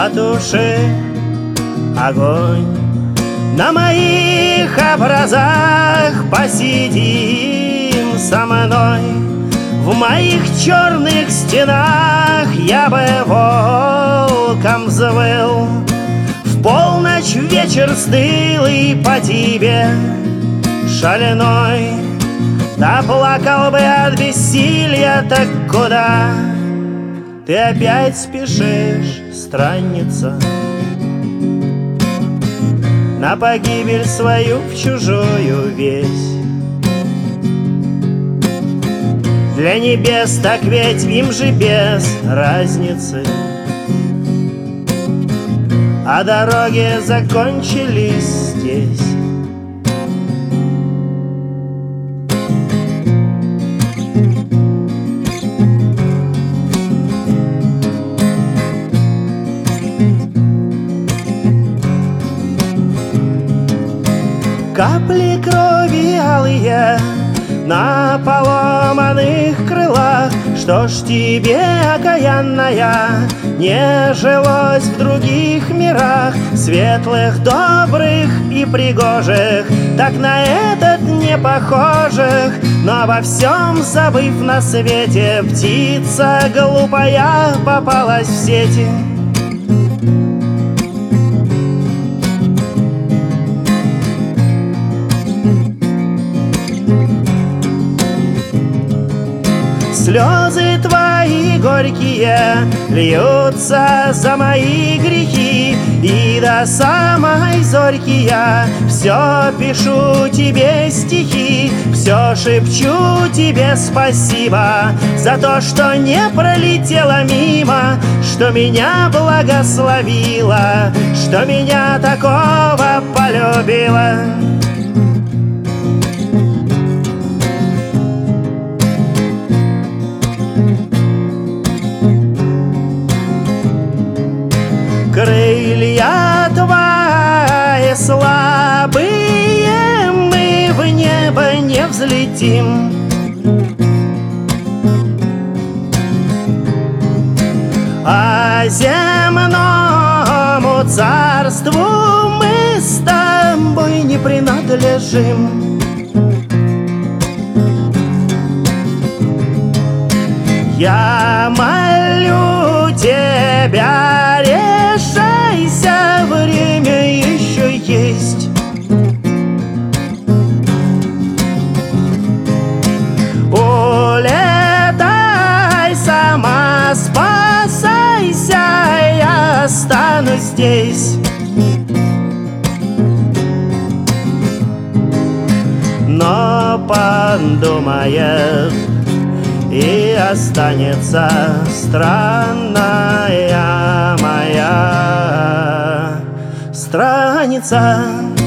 потуши огонь. На моих образах посидим со мной. В моих черных стенах я бы волком взвыл. В полночь вечер стылый по тебе шаленой. Да плакал бы от бессилья, так куда ты опять спешишь, странница? На погибель свою в чужую весь. Для небес так ведь им же без разницы. А дороги закончились здесь. Капли крови алые на поломанных крылах. Что ж тебе, окаянная, не жилось в других мирах, светлых, добрых и пригожих, так на этот не похожих? Но во всем забыв на свете, птица глупая попалась в сети. Слезы твои горькие льются за мои грехи, и до самой зорьки я все пишу тебе стихи, все шепчу тебе спасибо за то, что не пролетела мимо, что меня благословила, что меня такого полюбила. Крылья твои слабые, мы в небо не взлетим. А земному царству мы с тобой не принадлежим. Я молю тебя, решайся, время еще есть. Улетай сама, спасайся, я останусь здесь. Но подумает и останется странная моя страница.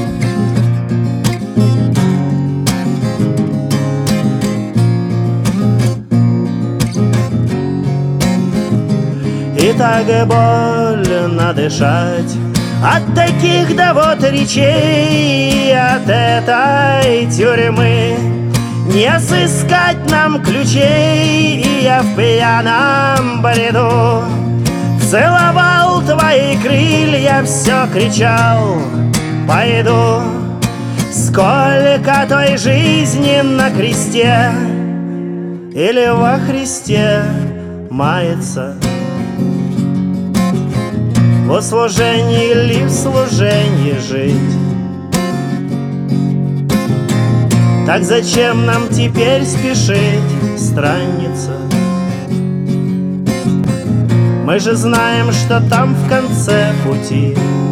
И так больно дышать от таких да вот речей, от этой тюрьмы. Не сыскать нам ключей, и я в пьяном бреду целовал твои крылья, все кричал: пойду. Сколько той жизни на кресте или во Христе мается, во служении или в служении жить. Так зачем нам теперь спешить, странница? Мы же знаем, что там в конце пути